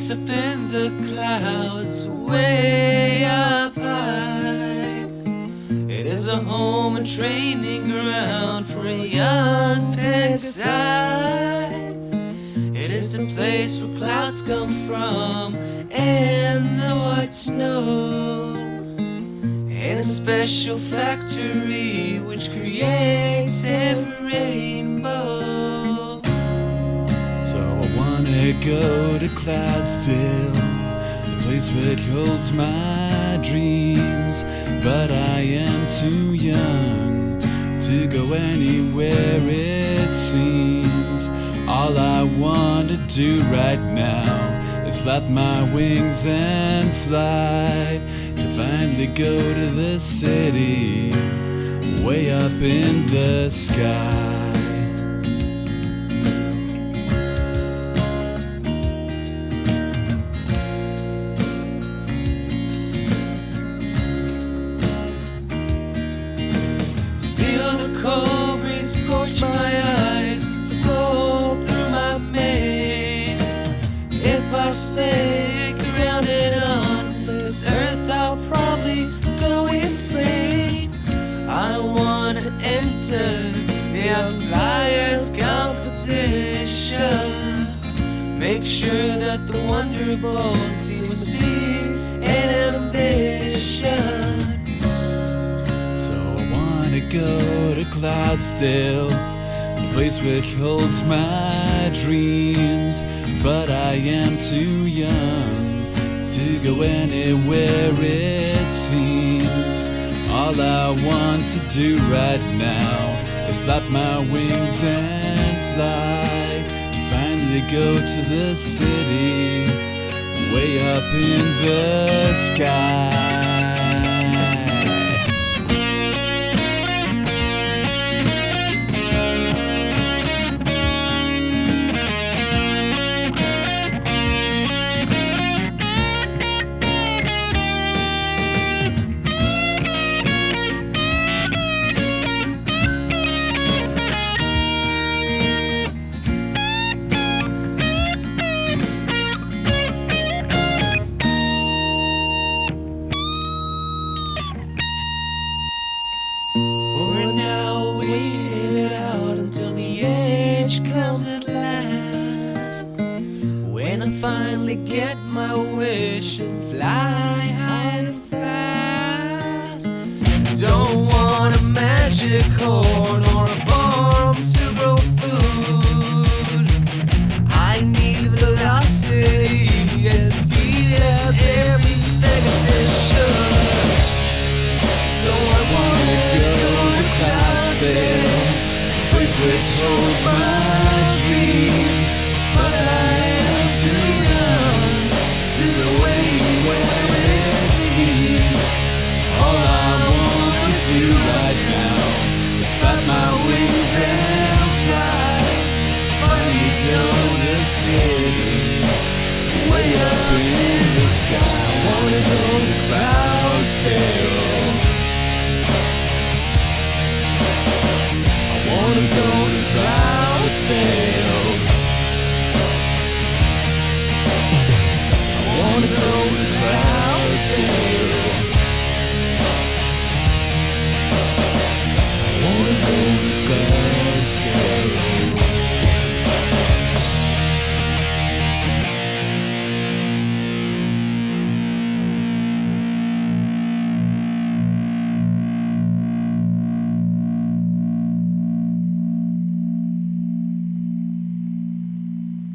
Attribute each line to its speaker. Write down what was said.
Speaker 1: place up in the clouds, way up high. It is a home and training ground for a young Pegasus. It is the place where clouds come from and the white snow, and a special factory which creates every rainbow.
Speaker 2: So I wanna go to Cloudsdale, the place where it holds my dreams, but I am too young to go anywhere it seems. All I want to do right now is flap my wings and fly, to finally go to the city, way up in the sky.
Speaker 1: Cold breeze scorch my eyes, flow through my mane. If I stay grounded on this earth, I'll probably go insane. I want to enter the Flyers competition, make sure that the Wonderbolt see my speed and ambition.
Speaker 2: Go to Cloudsdale, the place which holds my dreams, but I am too young to go anywhere it seems. All I want to do right now is flap my wings and fly, to finally go to the city, way up in the sky.
Speaker 1: Comes at last, when I finally get my wish and fly high and fast. Don't want a magic horn or a farm to grow food. I need velocity and speed as every Pegasus should. So I wanna go to Cloudsdale, place which holds my dreams, but I am too young to go anywhere it seems. All I want to do right now is flap my wings and fly, finally go to the city, way up in the sky. I wanna go to Cloudsdale, I wanna go to Cloudsdale.